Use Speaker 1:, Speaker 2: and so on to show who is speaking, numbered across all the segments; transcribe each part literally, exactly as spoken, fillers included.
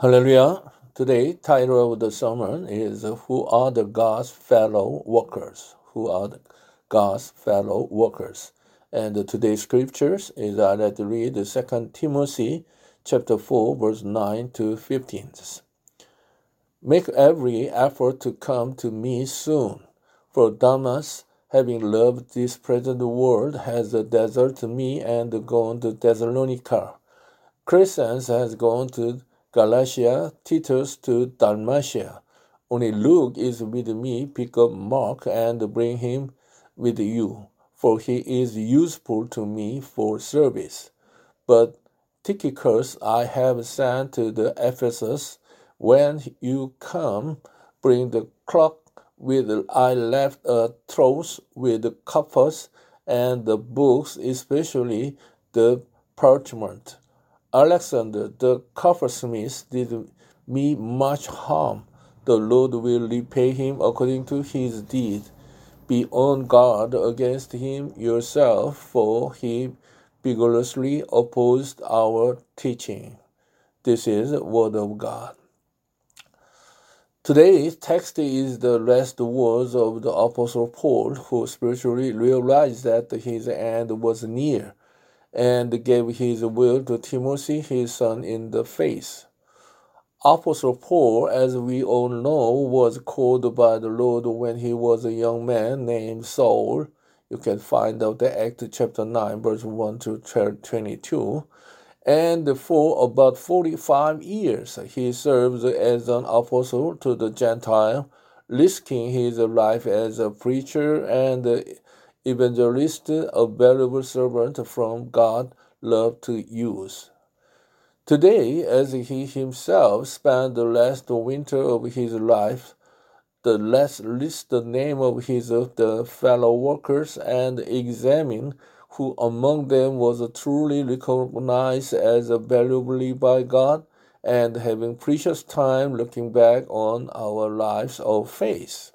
Speaker 1: Hallelujah. Today, title of the sermon is Who are the God's fellow workers? Who are the God's fellow workers? And today's scriptures is I like to read the Second Timothy chapter four, verse nine to fifteen. Make every effort to come to me soon, for Damas, having loved this present world, has deserted me and gone to Thessalonica. Crescens has gone to Galatia, Titus to Dalmatia. Only Luke is with me. Pick up Mark and bring him with you, for he is useful to me for service. But Tychicus I have sent to the Ephesus. When you come, bring the cloak with I left a troth with coppers and the books, especially the parchment. Alexander the coppersmith did me much harm. The Lord will repay him according to his deed. Be on guard against him yourself, for he vigorously opposed our teaching. This is the word of God. Today's text is the last words of the Apostle Paul, who spiritually realized that his end was near, and gave his will to Timothy, his son in the faith. Apostle Paul, as we all know, was called by the Lord when he was a young man named Saul. You can find out the Acts chapter nine, verse one to twenty-two. And for about forty-five years, he served as an apostle to the Gentile, risking his life as a preacher and evangelist, a valuable servant from God loved to use. Today, as he himself spent the last winter of his life, the let's list the name of his the fellow workers and examine who among them was truly recognized as valuably by God, and having precious time looking back on our lives of faith.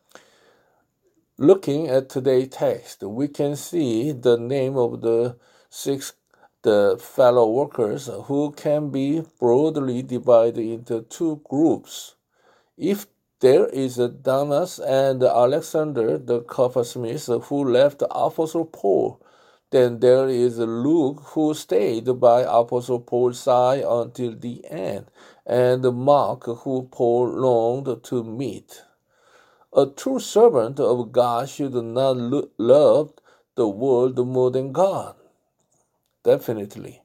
Speaker 1: Looking at today's text, we can see the name of the six the fellow workers who can be broadly divided into two groups. If there is Damas and Alexander the coppersmith who left Apostle Paul, then there is Luke who stayed by Apostle Paul's side until the end, and Mark who Paul longed to meet. A true servant of God should not lo- love the world more than God. Definitely.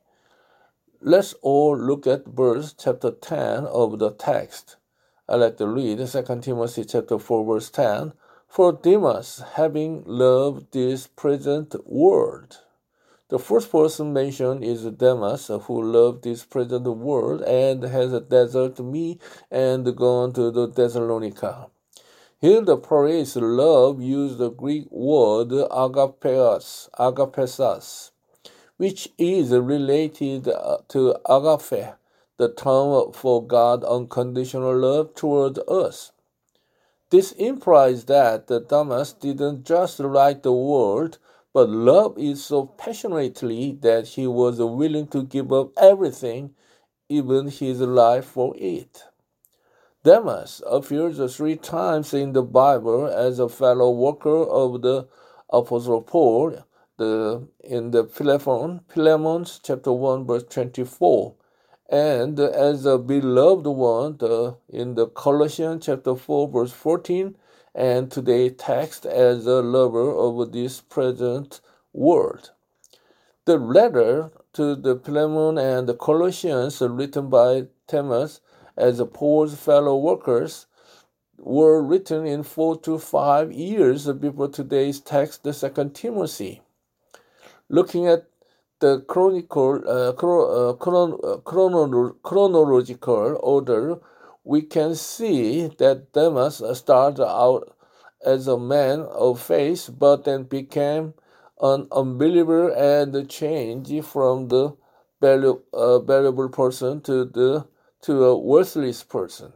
Speaker 1: Let's all look at verse chapter ten of the text. I like to read Second Timothy chapter four, verse ten. For Demas, having loved this present world. The first person mentioned is Demas, who loved this present world and has deserted me and gone to the Thessalonica. Here the praise love used the Greek word agapeos, agapesas, which is related to agape, the term for God's unconditional love toward us. This implies that Damas didn't just like the world, but loved it so passionately that he was willing to give up everything, even his life, for it. Demas appears three times in the Bible as a fellow worker of the Apostle Paul, the, in the Philemon, Philemon chapter one, verse twenty-four, and as a beloved one the, in the Colossians chapter four, verse fourteen, and today's text as a lover of this present world. The letter to the Philemon and the Colossians, written by Demas as Paul's fellow workers, were written in four to five years before today's text, the Second Timothy. Looking at the chronicle, uh, chron- uh, chron- uh, chrono- chronological order, we can see that Demas started out as a man of faith, but then became an unbeliever and changed from the value, uh, valuable person to the to a worthless person.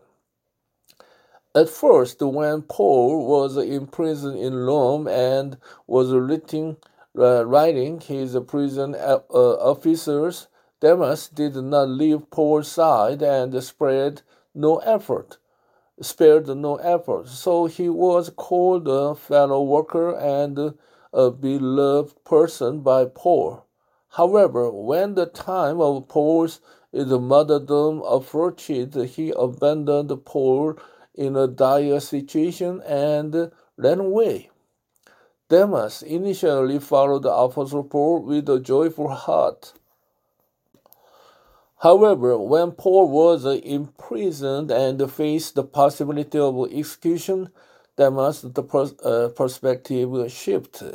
Speaker 1: At first, when Paul was in prison in Rome and was writing, uh, writing his prison uh, officers Demas did not leave Paul's side and spread no effort, spared no effort. So he was called a fellow worker and a beloved person by Paul. However, when the time of Paul's martyrdom approached, he abandoned Paul in a dire situation and ran away. Demas initially followed the Apostle Paul with a joyful heart. However, when Paul was imprisoned and faced the possibility of execution, Demas' pers- uh, perspective shifted.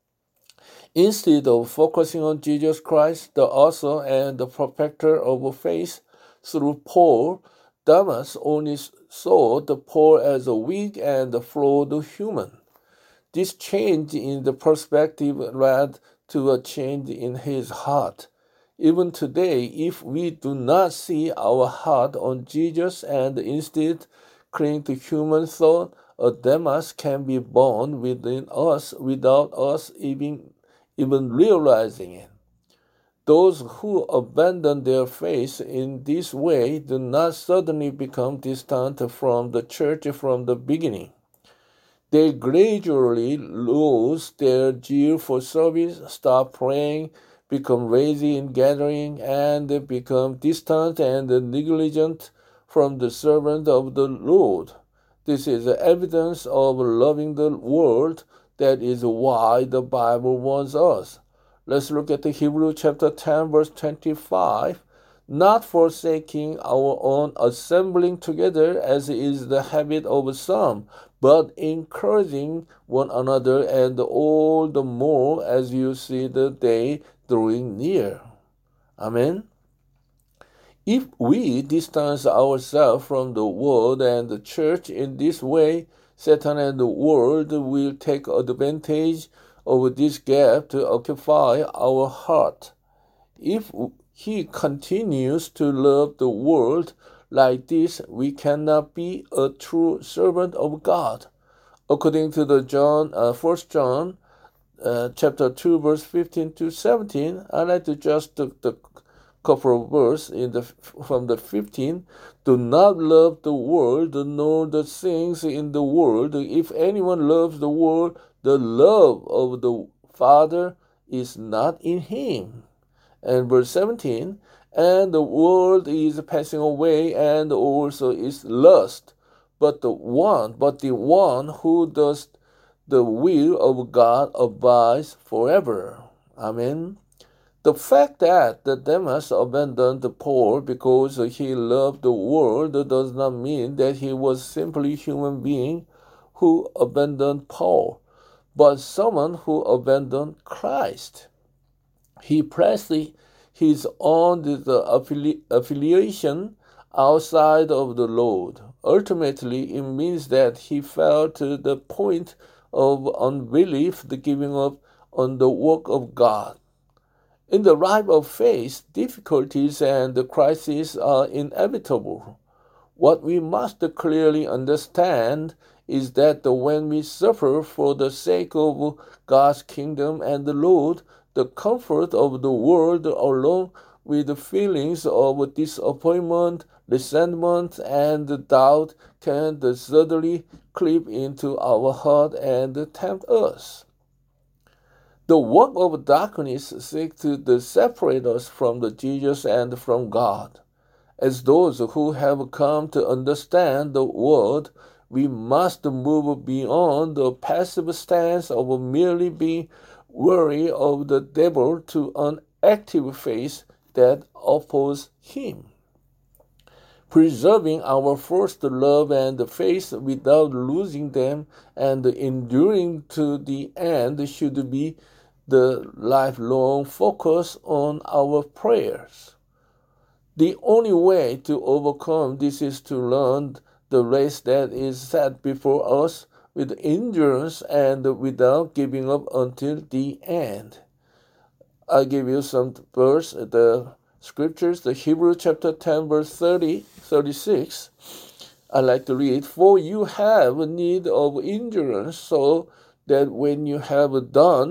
Speaker 1: Instead of focusing on Jesus Christ, the author and the perfecter of faith, through Paul, Demas only saw the Paul as a weak and flawed human. This change in the perspective led to a change in his heart. Even today, if we do not see our heart on Jesus and instead cling to human thought, a Demas can be born within us without us even, even realizing it. Those who abandon their faith in this way do not suddenly become distant from the church from the beginning. They gradually lose their zeal for service, stop praying, become lazy in gathering, and become distant and negligent from the servant of the Lord. This is evidence of loving the world. That is why the Bible warns us. Let's look at the Hebrews chapter ten, verse twenty-five. Not forsaking our own assembling together, as is the habit of some, but encouraging one another, and all the more as you see the day drawing near. Amen. If we distance ourselves from the world and the church in this way, Satan and the world will take advantage of this gap to occupy our heart. If he continues to love the world like this, we cannot be a true servant of God. According to the John, uh, First John, uh, chapter two, verse fifteen to seventeen, I like to just the, the couple of verses in the from the fifteen. Do not love the world, nor the things in the world. If anyone loves the world, the love of the Father is not in him. And verse seventeen, and the world is passing away, and also its lust. But the one, but the one who does the will of God abides forever. Amen. The fact that the Demas abandoned Paul because he loved the world does not mean that he was simply a human being who abandoned Paul, but someone who abandoned Christ. He placed his own affili- affiliation outside of the Lord. Ultimately, it means that he fell to the point of unbelief, the giving up on the work of God. In the life of faith, difficulties and crises are inevitable. What we must clearly understand is that when we suffer for the sake of God's kingdom and the Lord, the comfort of the world, along with the feelings of disappointment, resentment, and doubt, can suddenly creep into our heart and tempt us. The work of darkness seeks to separate us from the Jesus and from God. As those who have come to understand the word, we must move beyond the passive stance of merely being wary of the devil to an active faith that opposes him. Preserving our first love and faith without losing them and enduring to the end should be the lifelong focus on our prayers. The only way to overcome this is to learn the race that is set before us with endurance and without giving up until the end. I give you some verse, the scriptures, the Hebrew chapter ten, verse thirty, thirty-six. I like to read, for you have need of endurance, so that when you have done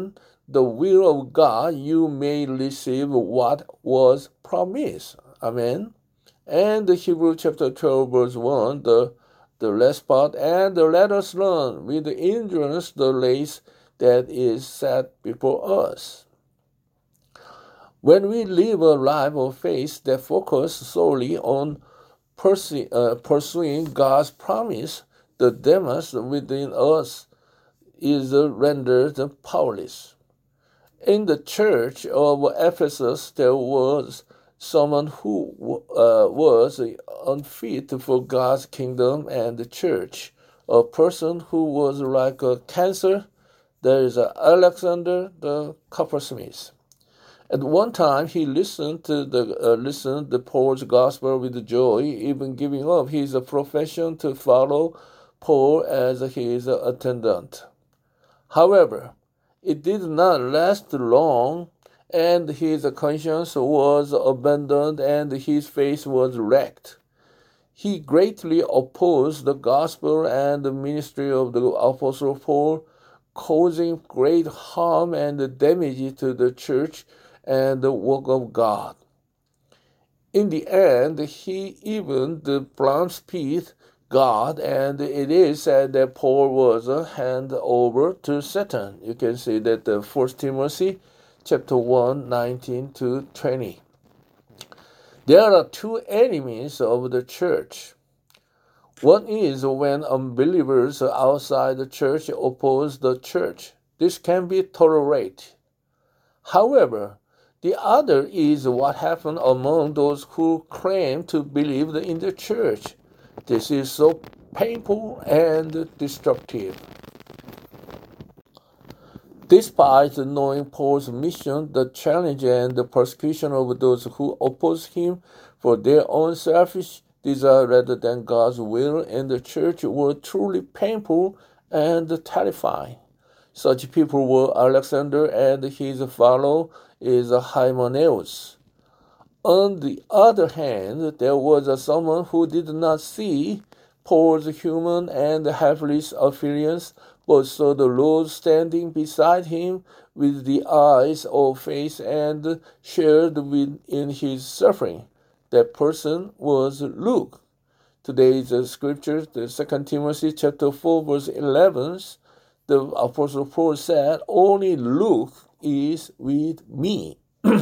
Speaker 1: the will of God, you may receive what was promised. Amen. And the Hebrew chapter twelve, verse one, the, the last part, and let us run with endurance the race that is set before us. When we live a life of faith that focuses solely on pursu- uh, pursuing God's promise, the demons within us is rendered powerless. In the church of Ephesus, there was someone who uh, was unfit for God's kingdom and the church, a person who was like a cancer. There is Alexander the coppersmith. At one time, he listened to the uh, listened to Paul's gospel with joy, even giving up his profession to follow Paul as his attendant. However, it did not last long, and his conscience was abandoned, and his faith was wrecked. He greatly opposed the gospel and the ministry of the Apostle Paul, causing great harm and damage to the church and the work of God. In the end, he even blasphemed God, and it is said that Paul was handed over to Satan. You can see that the First Timothy chapter one, nineteen to twenty. There are two enemies of the church. One is when unbelievers outside the church oppose the church. This can be tolerated. However, the other is what happened among those who claim to believe in the church. This is so painful and destructive. Despite knowing Paul's mission, the challenge and the persecution of those who oppose him for their own selfish desire rather than God's will in the church were truly painful and terrifying. Such people were Alexander and his follower is Hymenaeus. On the other hand, there was someone who did not see Paul's human and helpless appearance, but saw the Lord standing beside him with the eyes of faith and shared with in his suffering. That person was Luke. Today's scripture, the Second Timothy chapter four, verse eleven, the Apostle Paul said, "Only Luke is with me."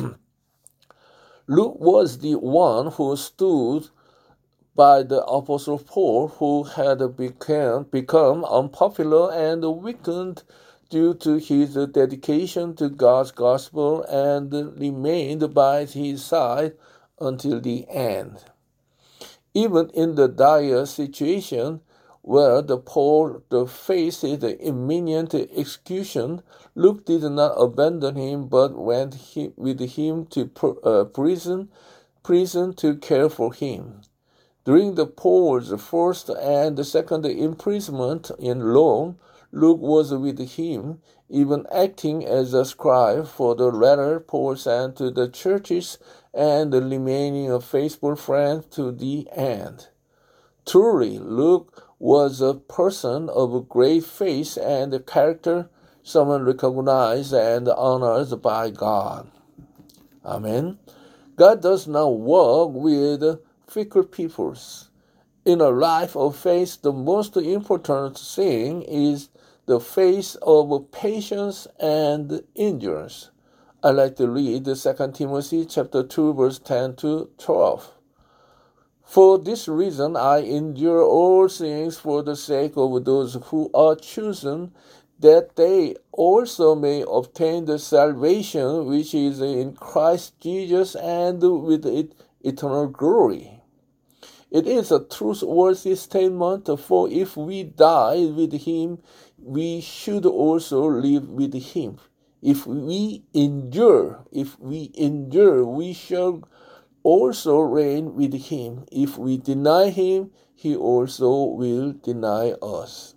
Speaker 1: Luke was the one who stood by the Apostle Paul, who had become, become unpopular and weakened due to his dedication to God's gospel, and remained by his side until the end. Even in the dire situation where the Paul the faced the imminent execution, Luke did not abandon him, but went he, with him to uh, prison, prison to care for him. During the Paul's first and second imprisonment in Rome, Luke was with him, even acting as a scribe for the letter Paul sent to the churches and remaining a faithful friend to the end. Truly, Luke was a person of great faith and character, someone recognized and honored by God. Amen. God does not work with fickle peoples. In a life of faith, the most important thing is the faith of patience and endurance. I like to read Second Timothy chapter two, verse ten to twelve. For this reason I endure all things for the sake of those who are chosen, that they also may obtain the salvation which is in Christ Jesus and with it eternal glory. It is a trustworthy statement, for if we die with him, we should also live with him. If we endure, if we endure, we shall also reign with him. If we deny him, he also will deny us.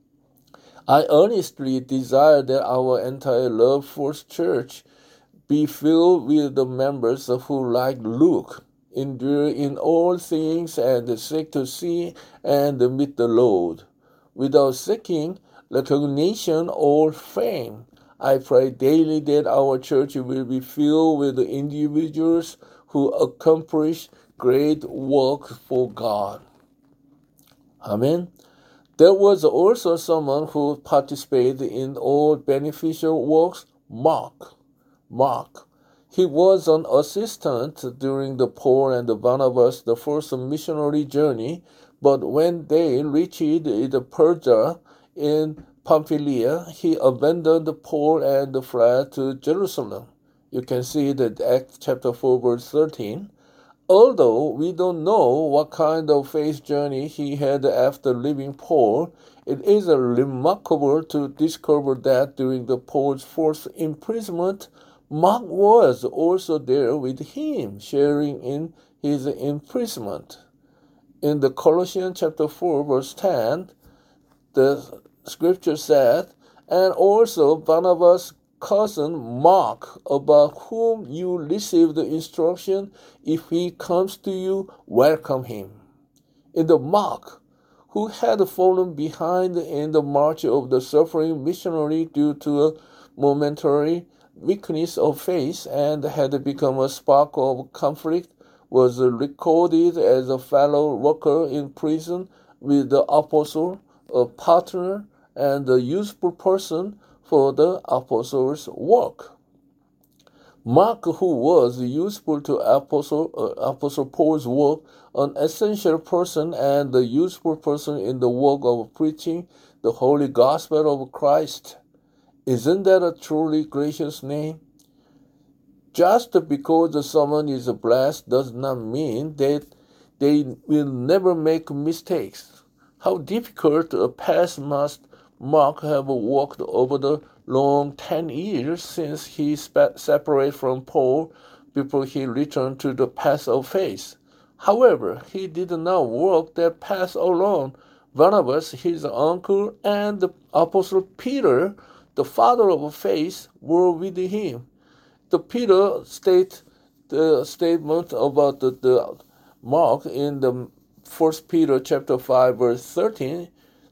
Speaker 1: I earnestly desire that our entire Love First Church be filled with the members who, like Luke, endure in all things and seek to see and meet the Lord, without seeking recognition or fame. I pray daily that our church will be filled with individuals who accomplish great work for God. Amen. There was also someone who participated in all beneficial works, Mark. Mark. He was an assistant during the Paul and Barnabas, the first missionary journey, but when they reached the Perga in Pamphylia, he abandoned Paul and fled to Jerusalem. You can see that Acts chapter four, verse thirteen. Although we don't know what kind of faith journey he had after leaving Paul, it is remarkable to discover that during the Paul's first imprisonment, Mark was also there with him, sharing in his imprisonment. In the Colossians chapter four, verse ten, the scripture said, "And also Barnabas' cousin Mark, about whom you received the instruction, if he comes to you, welcome him." In the Mark, who had fallen behind in the march of the suffering missionary due to a momentary weakness of faith and had become a spark of conflict, was recorded as a fellow worker in prison with the apostle, a partner, and a useful person for the apostles' work. Mark, who was useful to Apostle, uh, Apostle Paul's work, an essential person and a useful person in the work of preaching the holy gospel of Christ. Isn't that a truly gracious name? Just because someone is blessed does not mean that they will never make mistakes. How difficult a path must Mark have walked over the long ten years since he separated from Paul before he returned to the path of faith. However, he did not walk that path alone. Barnabas, his uncle, and the Apostle Peter, the father of faith, were with him. The Peter state the statement about the, the Mark in the First Peter chapter five, verse thirteen.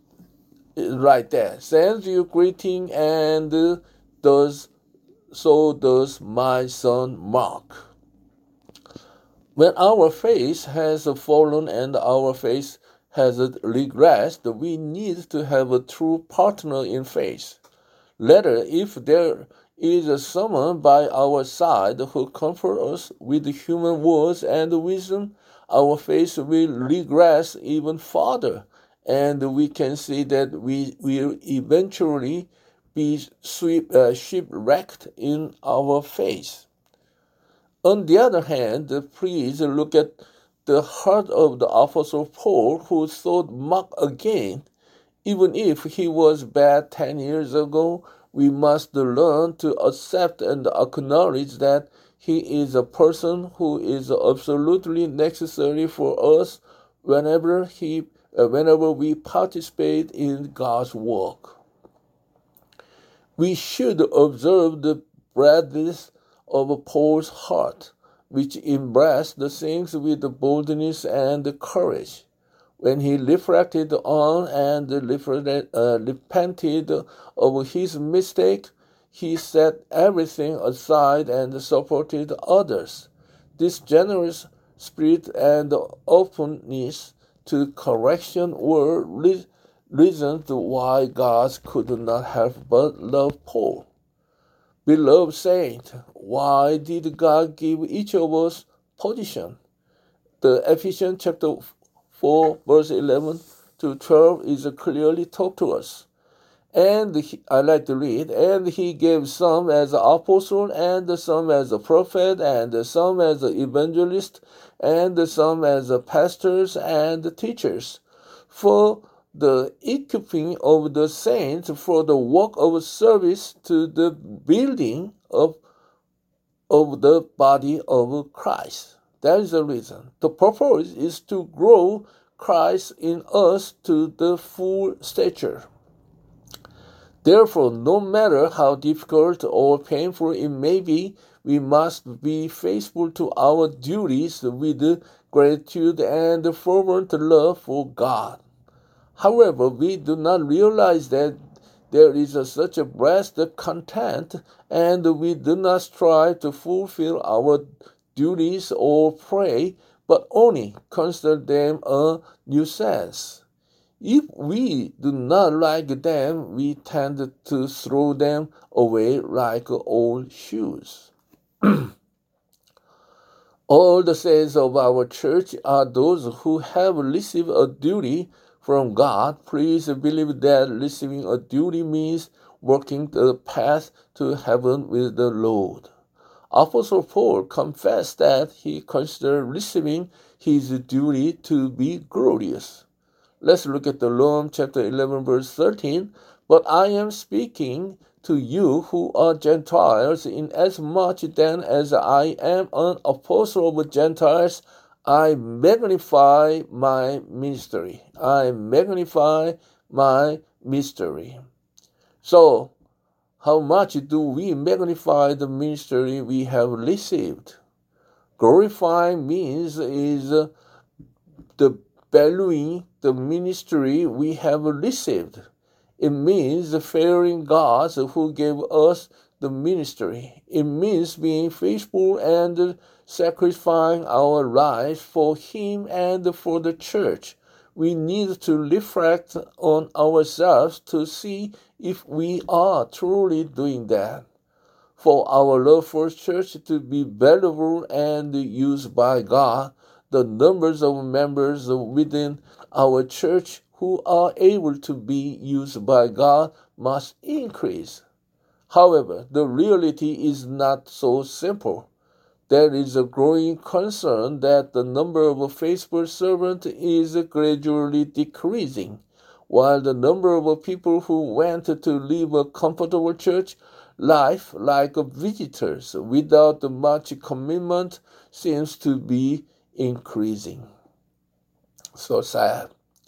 Speaker 1: Right there, sends you greeting, and does so does my son Mark. When our faith has fallen and our faith has regressed, we need to have a true partner in faith. Later, if there is someone by our side who comforts us with human words and wisdom, our faith will regress even further, and we can see that we will eventually be sweep, uh, shipwrecked in our faith. On the other hand, please look at the heart of the Apostle Paul, who sought Mark again. Even if he was bad ten years ago, we must learn to accept and acknowledge that he is a person who is absolutely necessary for us whenever he Uh, whenever we participate in God's work. We should observe the breadth of Paul's heart, which embraced the things with boldness and courage. When he reflected on and uh, repented of his mistake, he set everything aside and supported others. This generous spirit and openness to correction were re- reasons why God could not help but love Paul. Beloved saint, why did God give each of us position? The Ephesians chapter four, verse eleven to twelve is clearly taught to us. And he, I like to read, and he gave some as an apostle, and some as a prophet, and some as an evangelist, and some as a pastors and teachers, for the equipping of the saints, for the work of service to the building of, of the body of Christ. That is the reason. The purpose is to grow Christ in us to the full stature. Therefore, no matter how difficult or painful it may be, we must be faithful to our duties with gratitude and fervent love for God. However, we do not realize that there is a, such a breast content, and we do not strive to fulfill our duties or pray, but only consider them a nuisance. If we do not like them, we tend to throw them away like old shoes. All the saints of our church are those who have received a duty from God. Please believe that receiving a duty means working the path to heaven with the Lord. Apostle Paul confessed that he considered receiving his duty to be glorious. Let's look at the Romans chapter eleven, verse thirteen. But I am speaking to you who are Gentiles, inasmuch then as I am an apostle of Gentiles, I magnify my ministry. I magnify my mystery. So, how much do we magnify the ministry we have received? Glorifying means is the valuing the ministry we have received. It means fearing God who gave us the ministry. It means being faithful and sacrificing our lives for Him and for the church. We need to reflect on ourselves to see if we are truly doing that. For our love for church to be valuable and used by God, the numbers of members within our church who are able to be used by God must increase. However, the reality is not so simple. There is a growing concern that the number of faithful servants is gradually decreasing, while the number of people who went to live a comfortable church life like visitors without much commitment seems to be increasing. So sad.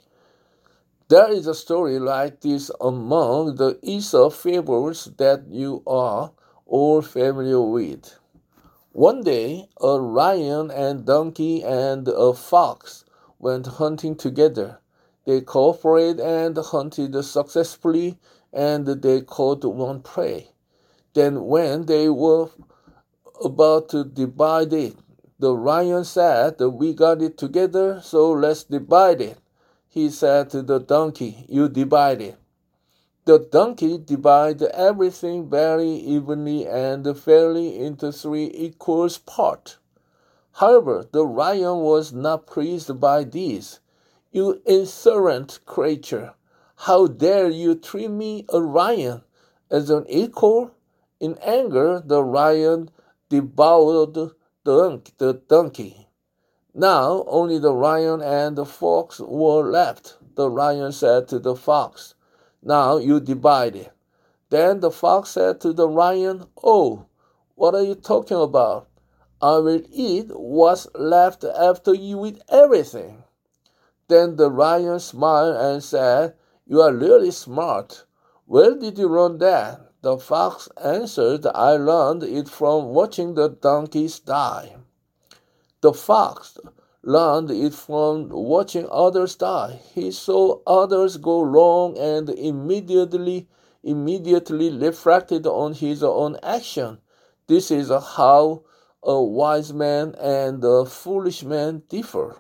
Speaker 1: There is a story like this among the Aesop fables that you are all familiar with. One day, a lion and donkey and a fox went hunting together. They cooperated and hunted successfully, and they caught one prey. Then when they were about to divide it, the lion said, "We got it together, so let's divide it." He said to the donkey, "You divide it." The donkey divided everything very evenly and fairly into three equal parts. However, the lion was not pleased by this. "You insolent creature, how dare you treat me, a lion, as an equal?" In anger, the lion devoured the donkey. Now only the lion and the fox were left. The lion said to the fox, "Now you divide it." Then the fox said to the lion, "Oh, what are you talking about? I will eat what's left after you eat everything." Then the lion smiled and said, "You are really smart. Where did you learn that?" The fox answered, "I learned it from watching the donkeys die." The fox learned it from watching others die. He saw others go wrong and immediately immediately reflected on his own action. This is how a wise man and a foolish man differ.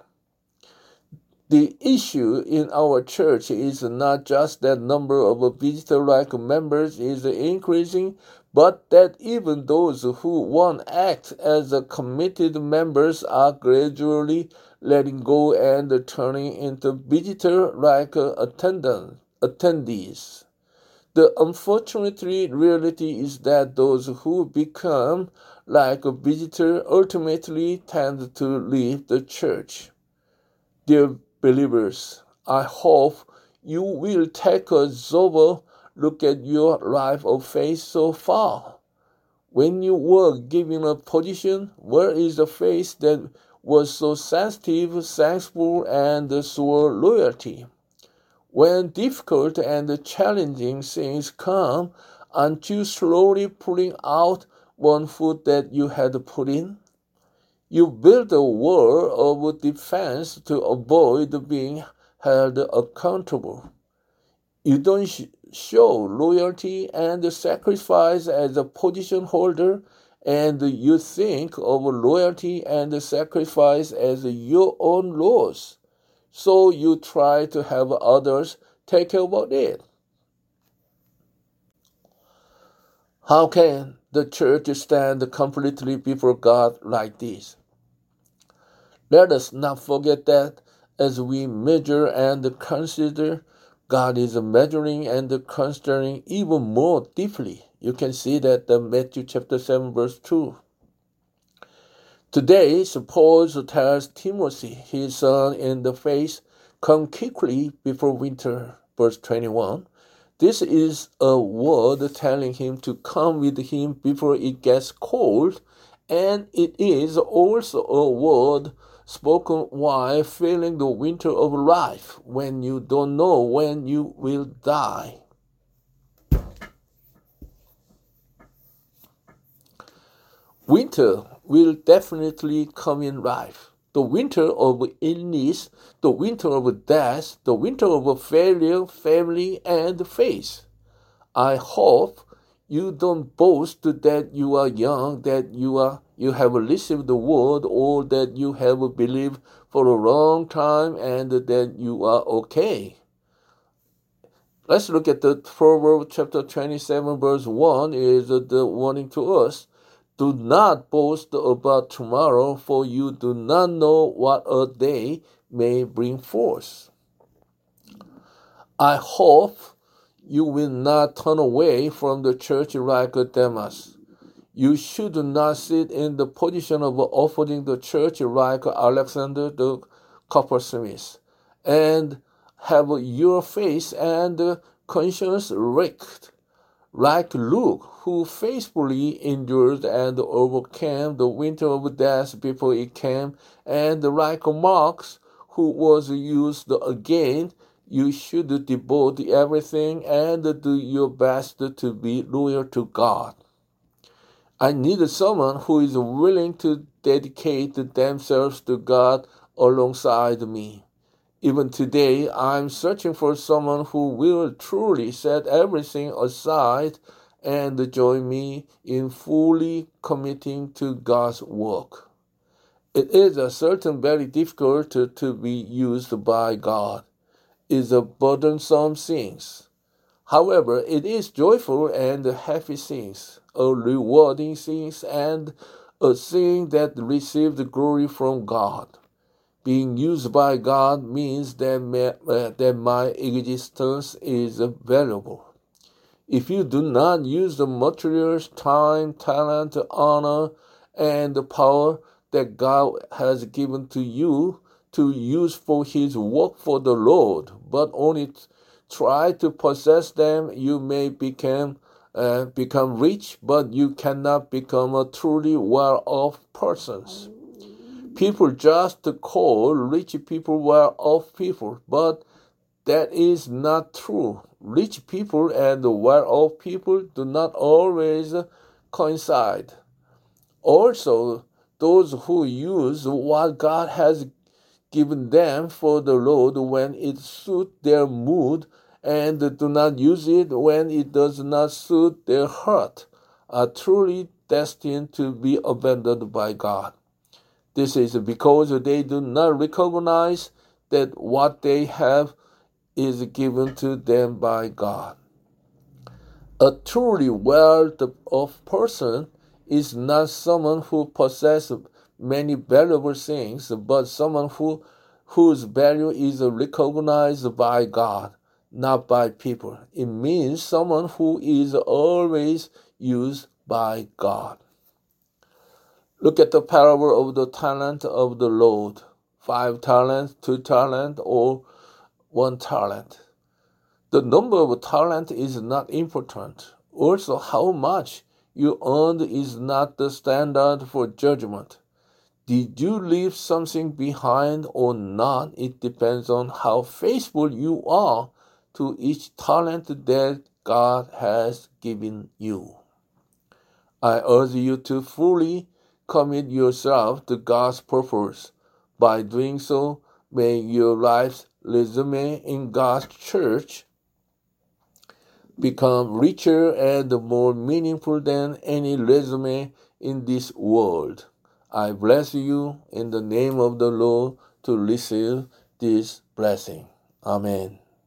Speaker 1: The issue in our church is not just that number of visitor-like members is increasing, but that even those who once act as committed members are gradually letting go and turning into visitor-like attendant, attendees. The unfortunate reality is that those who become like a visitor ultimately tend to leave the church. Dear believers, I hope you will take a sober look at your life of faith so far. When you were given a position, where is the faith that was so sensitive, thankful, and swore loyalty? When difficult and challenging things come, aren't you slowly pulling out one foot that you had put in? You build a wall of defense to avoid being held accountable. You don't sh- show loyalty and sacrifice as a position holder, and you think of loyalty and sacrifice as your own loss. So you try to have others take care about it. How can the church stand completely before God like this? Let us not forget that as we measure and consider, God is measuring and considering even more deeply. You can see that in Matthew chapter seven, verse two. Today, Paul tells Timothy, his son in the faith, come quickly before winter, verse twenty-one. This is a word telling him to come with him before it gets cold, and it is also a word spoken while feeling the winter of life, when you don't know when you will die. Winter will definitely come in life. The winter of illness, the winter of death, the winter of failure, family, and faith. I hope you don't boast that you are young, that you are you have received the word, or that you have believed for a long time and that you are okay. Let's look at the Proverbs chapter twenty-seven, verse one is the warning to us. Do not boast about tomorrow, for you do not know what a day may bring forth. I hope you will not turn away from the church like Demas. You should not sit in the position of offering the church like Alexander the coppersmith, and have your face and conscience wrecked, like Luke, who faithfully endured and overcame the winter of death before it came, and like Mark, who was used again. You should devote everything and do your best to be loyal to God. I need someone who is willing to dedicate themselves to God alongside me. Even today, I'm searching for someone who will truly set everything aside and join me in fully committing to God's work. It is a certain very difficult to, to be used by God. Is a burdensome thing. However, it is joyful and happy things, a rewarding thing, and a thing that receives glory from God. Being used by God means that, my, uh, that my existence is valuable. If you do not use the materials, time, talent, honor, and power that God has given to you to use for His work for the Lord, but only try to possess them, you may become uh, become rich, but you cannot become a truly well-off person. People just call rich people well-off people, but that is not true. Rich people and well-off people do not always coincide. Also, those who use what God has given them for the Lord when it suits their mood and do not use it when it does not suit their heart are truly destined to be abandoned by God. This is because they do not recognize that what they have is given to them by God. A truly well-off person is not someone who possesses many valuable things, but someone who whose value is recognized by God, not by people. It means someone who is always used by God. Look at the parable of the talent of the Lord. Five talents, two talents, or one talent. The number of talent is not important. Also, how much you earned is not the standard for judgment. Did you leave something behind or not? It depends on how faithful you are to each talent that God has given you. I urge you to fully commit yourself to God's purpose. By doing so, may your life's resume in God's church become richer and more meaningful than any resume in this world. I bless you in the name of the Lord to receive this blessing. Amen.